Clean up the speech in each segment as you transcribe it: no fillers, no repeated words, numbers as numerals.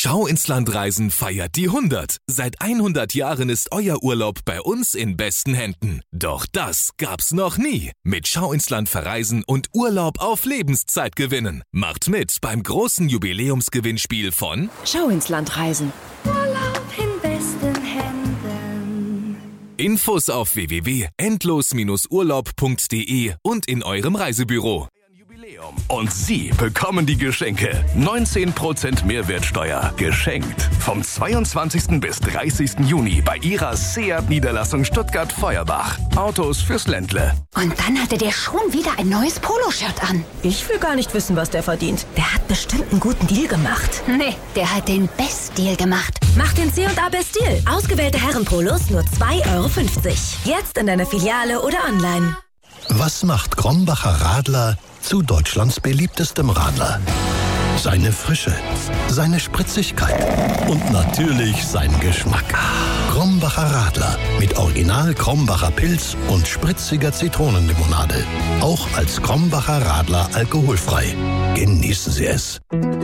Schau ins Land Reisen feiert die 100. Seit 100 Jahren ist euer Urlaub bei uns in besten Händen. Doch das gab's noch nie. Mit Schau ins Land verreisen und Urlaub auf Lebenszeit gewinnen. Macht mit beim großen Jubiläumsgewinnspiel von Schau ins Land reisen. Urlaub in besten Händen. Infos auf www.endlos-urlaub.de und in eurem Reisebüro. Und Sie bekommen die Geschenke. 19% Mehrwertsteuer geschenkt. Vom 22. bis 30. Juni bei Ihrer Seat-Niederlassung Stuttgart-Feuerbach. Autos fürs Ländle. Und dann hatte der schon wieder ein neues Poloshirt an. Ich will gar nicht wissen, was der verdient. Der hat bestimmt einen guten Deal gemacht. Nee, der hat den Best-Deal gemacht. Mach den C&A Best Deal. Ausgewählte Herrenpolos nur 2,50 €. Jetzt in deiner Filiale oder online. Was macht Krombacher Radler zu Deutschlands beliebtestem Radler? Seine Frische, seine Spritzigkeit und natürlich sein Geschmack. Krombacher Radler mit Original Krombacher Pilz und spritziger Zitronenlimonade. Auch als Krombacher Radler alkoholfrei. Genießen Sie es.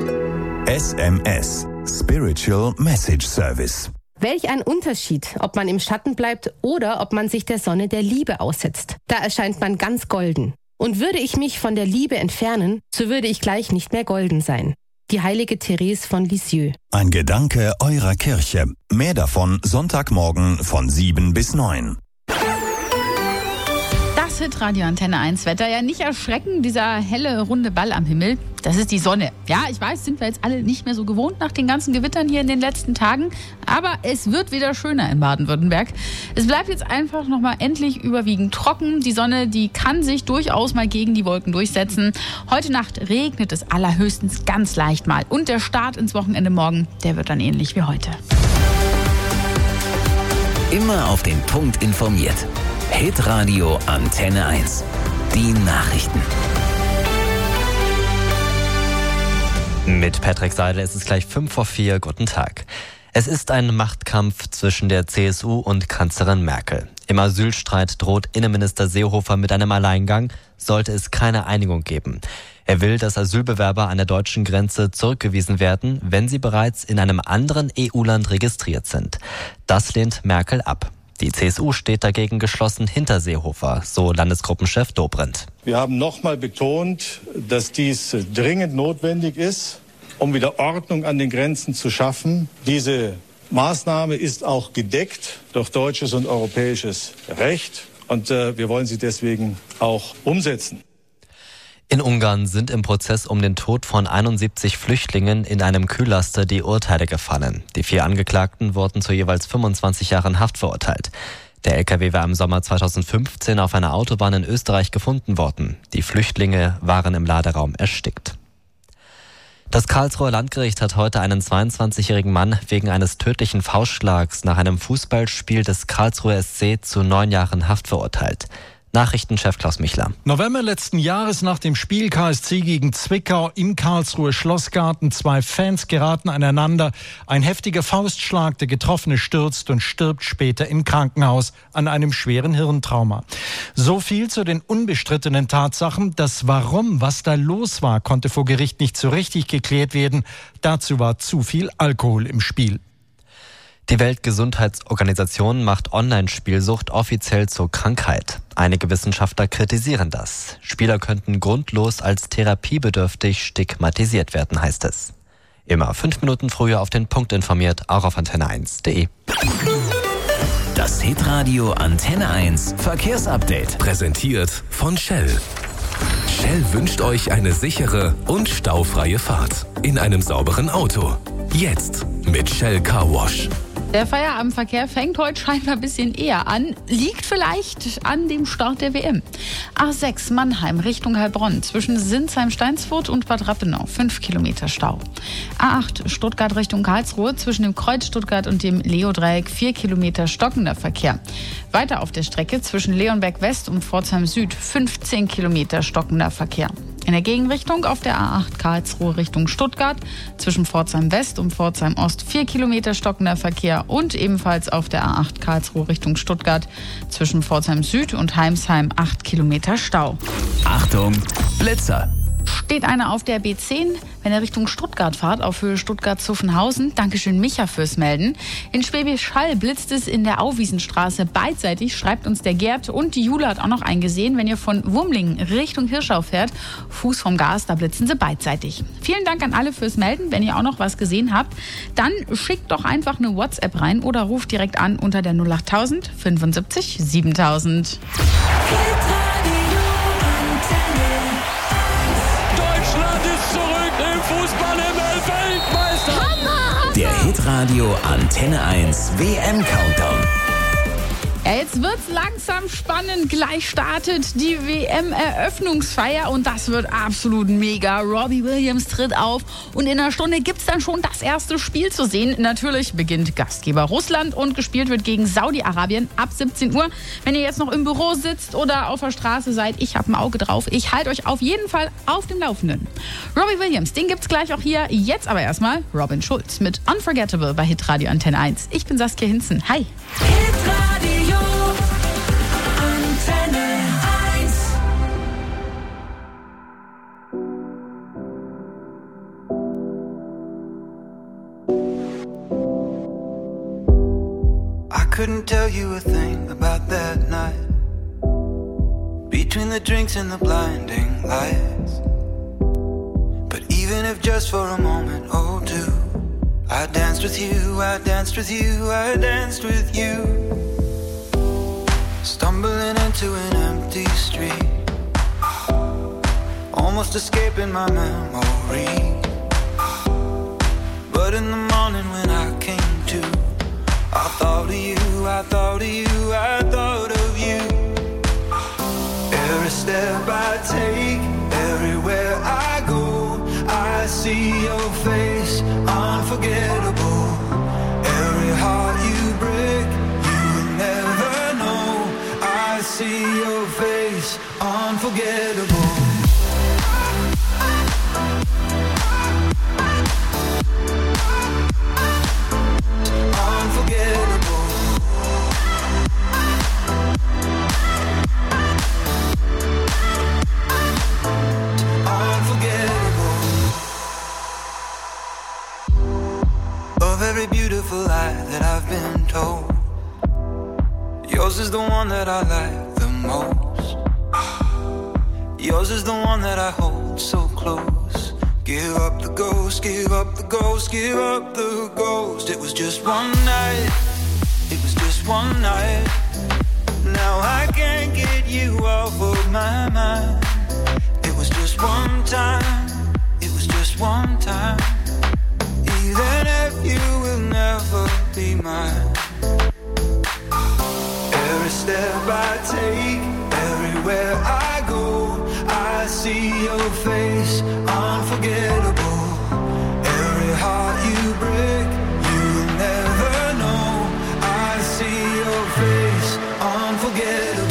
SMS Spiritual Message Service. Welch ein Unterschied, ob man im Schatten bleibt oder ob man sich der Sonne der Liebe aussetzt. Da erscheint man ganz golden. Und würde ich mich von der Liebe entfernen, so würde ich gleich nicht mehr golden sein. Die heilige Therese von Lisieux. Ein Gedanke eurer Kirche. Mehr davon Sonntagmorgen von 7 bis 9. Das Hitradio Antenne 1 Wetter. Ja, nicht erschrecken, dieser helle, runde Ball am Himmel. Das ist die Sonne. Ja, ich weiß, sind wir jetzt alle nicht mehr so gewohnt nach den ganzen Gewittern hier in den letzten Tagen. Aber es wird wieder schöner in Baden-Württemberg. Es bleibt jetzt einfach nochmal endlich überwiegend trocken. Die Sonne, die kann sich durchaus mal gegen die Wolken durchsetzen. Heute Nacht regnet es allerhöchstens ganz leicht mal. Und der Start ins Wochenende morgen, der wird dann ähnlich wie heute. Immer auf den Punkt informiert. Hitradio Antenne 1. Die Nachrichten. Mit Patrick Seidel ist es gleich 3:55. Guten Tag. Es ist ein Machtkampf zwischen der CSU und Kanzlerin Merkel. Im Asylstreit droht Innenminister Seehofer mit einem Alleingang, sollte es keine Einigung geben. Er will, dass Asylbewerber an der deutschen Grenze zurückgewiesen werden, wenn sie bereits in einem anderen EU-Land registriert sind. Das lehnt Merkel ab. Die CSU steht dagegen geschlossen hinter Seehofer, so Landesgruppenchef Dobrindt. Wir haben nochmal betont, dass dies dringend notwendig ist, um wieder Ordnung an den Grenzen zu schaffen. Diese Maßnahme ist auch gedeckt durch deutsches und europäisches Recht und wir wollen sie deswegen auch umsetzen. In Ungarn sind im Prozess um den Tod von 71 Flüchtlingen in einem Kühllaster die Urteile gefallen. Die 4 Angeklagten wurden zu jeweils 25 Jahren Haft verurteilt. Der LKW war im Sommer 2015 auf einer Autobahn in Österreich gefunden worden. Die Flüchtlinge waren im Laderaum erstickt. Das Karlsruher Landgericht hat heute einen 22-jährigen Mann wegen eines tödlichen Faustschlags nach einem Fußballspiel des Karlsruher SC zu 9 Jahren Haft verurteilt. Nachrichtenchef Klaus Michler. November letzten Jahres nach dem Spiel KSC gegen Zwickau im Karlsruher Schlossgarten. 2 Fans geraten aneinander. Ein heftiger Faustschlag, der Getroffene stürzt und stirbt später im Krankenhaus an einem schweren Hirntrauma. So viel zu den unbestrittenen Tatsachen. Das Warum, was da los war, konnte vor Gericht nicht so richtig geklärt werden. Dazu war zu viel Alkohol im Spiel. Die Weltgesundheitsorganisation macht Online-Spielsucht offiziell zur Krankheit. Einige Wissenschaftler kritisieren das. Spieler könnten grundlos als therapiebedürftig stigmatisiert werden, heißt es. Immer 5 Minuten früher auf den Punkt informiert, auch auf antenne1.de. Das Hitradio Antenne 1 Verkehrsupdate. Präsentiert von Shell. Shell wünscht euch eine sichere und staufreie Fahrt in einem sauberen Auto. Jetzt mit Shell Car Wash. Der Feierabendverkehr fängt heute scheinbar ein bisschen eher an. Liegt vielleicht an dem Start der WM. A6 Mannheim Richtung Heilbronn zwischen Sinsheim-Steinsfurt und Bad Rappenau 5 Kilometer Stau. A8 Stuttgart Richtung Karlsruhe zwischen dem Kreuz Stuttgart und dem Leo-Dreieck 4 Kilometer stockender Verkehr. Weiter auf der Strecke zwischen Leonberg West und Pforzheim Süd 15 Kilometer stockender Verkehr. In der Gegenrichtung auf der A8 Karlsruhe Richtung Stuttgart zwischen Pforzheim West und Pforzheim Ost 4 Kilometer stockender Verkehr und ebenfalls auf der A8 Karlsruhe Richtung Stuttgart zwischen Pforzheim Süd und Heimsheim 8 Kilometer Stau. Achtung, Blitzer! steht einer auf der B10, wenn er Richtung Stuttgart fahrt, auf Höhe Stuttgart-Zuffenhausen. Dankeschön, Micha, fürs Melden. In Schwäbisch Hall blitzt es in der Auwiesenstraße beidseitig, schreibt uns der Gerd. Und die Jule hat auch noch eingesehen, wenn ihr von Wurmlingen Richtung Hirschau fährt, Fuß vom Gas, da blitzen sie beidseitig. Vielen Dank an alle fürs Melden. Wenn ihr auch noch was gesehen habt, dann schickt doch einfach eine WhatsApp rein oder ruft direkt an unter der 08000 75 7000. Fußball im Weltmeister. Der Hitradio Antenne 1 WM-Countdown. Ja, jetzt wird's langsam spannend. Gleich startet die WM-Eröffnungsfeier und das wird absolut mega. Robbie Williams tritt auf und in einer Stunde gibt's dann schon das erste Spiel zu sehen. Natürlich beginnt Gastgeber Russland und gespielt wird gegen Saudi-Arabien ab 17 Uhr. Wenn ihr jetzt noch im Büro sitzt oder auf der Straße seid, ich habe ein Auge drauf. Ich halte euch auf jeden Fall auf dem Laufenden. Robbie Williams, den gibt's gleich auch hier. Jetzt aber erstmal Robin Schulz mit Unforgettable bei Hitradio Antenne 1. Ich bin Saskia Hinzen. Hi. Hitradio Antenne 1. I couldn't tell you a thing about that night. Between the drinks and the blinding lights. But even if just for a moment or two, I danced with you, I danced with you, I danced with you. Stumbling into an empty street, almost escaping my memory. But in the morning when I came to, I thought of you, I thought of you, I thought of you. Every step I take, everywhere I go, I see your face, unforgettable. Every heart you break, you will never know. I see your face, unforgettable. Every beautiful lie that I've been told, yours is the one that I like the most. Yours is the one that I hold so close. Give up the ghost, give up the ghost, give up the ghost. It was just one night, it was just one night. Now I can't get you off of my mind. It was just one time, it was just one time. Even if you will never be mine. Every step I take, everywhere I go, I see your face, unforgettable. Every heart you break, you will never know. I see your face, unforgettable.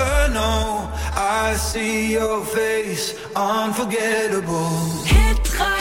I see your face, unforgettable. Hit